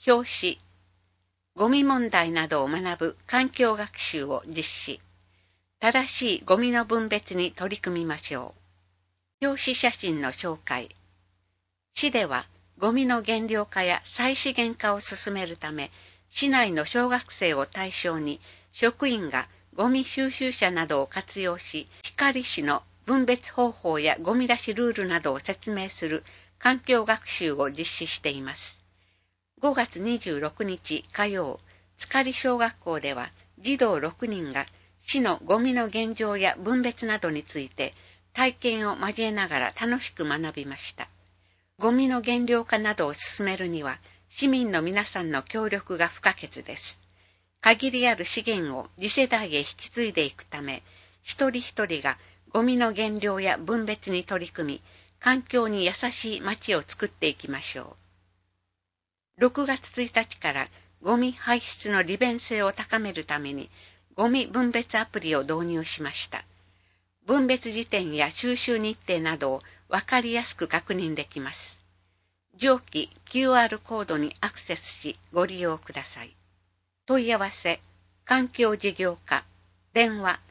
表紙、ゴミ問題などを学ぶ環境学習を実施。正しいゴミの分別に取り組みましょう。表紙写真の紹介。市ではゴミの減量化や再資源化を進めるため、市内の小学生を対象に職員がゴミ収集車などを活用し、光市の分別方法やゴミ出しルールなどを説明する環境学習を実施しています。5月26日火曜、塚里小学校では児童6人が市のゴミの現状や分別などについて体験を交えながら楽しく学びました。ゴミの減量化などを進めるには市民の皆さんの協力が不可欠です。限りある資源を次世代へ引き継いでいくため、一人一人がゴミの減量や分別に取り組み、環境に優しい街を作っていきましょう。6月1日からゴミ排出の利便性を高めるためにゴミ分別アプリを導入しました。分別時点や収集日程などを分かりやすく確認できます。上記 QR コードにアクセスしご利用ください。問い合わせ、環境事業課、電話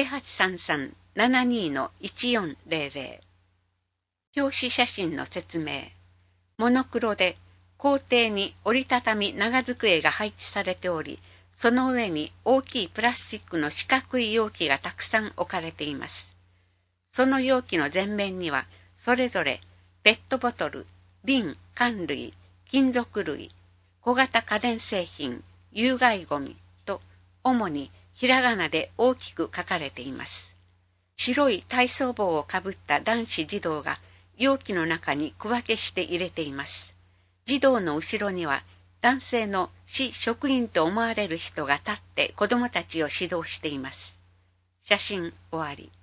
0833-72-1400。表紙写真の説明。モノクロで校庭に折りたたみ長机が配置されており、その上に大きいプラスチックの四角い容器がたくさん置かれています。その容器の前面には、それぞれペットボトル、瓶、缶類、金属類、小型家電製品、有害ゴミと、主にひらがなで大きく書かれています。白い体操帽をかぶった男子児童が容器の中に区分けして入れています。児童の後ろには、男性の市職員と思われる人が立って子供たちを指導しています。写真終わり。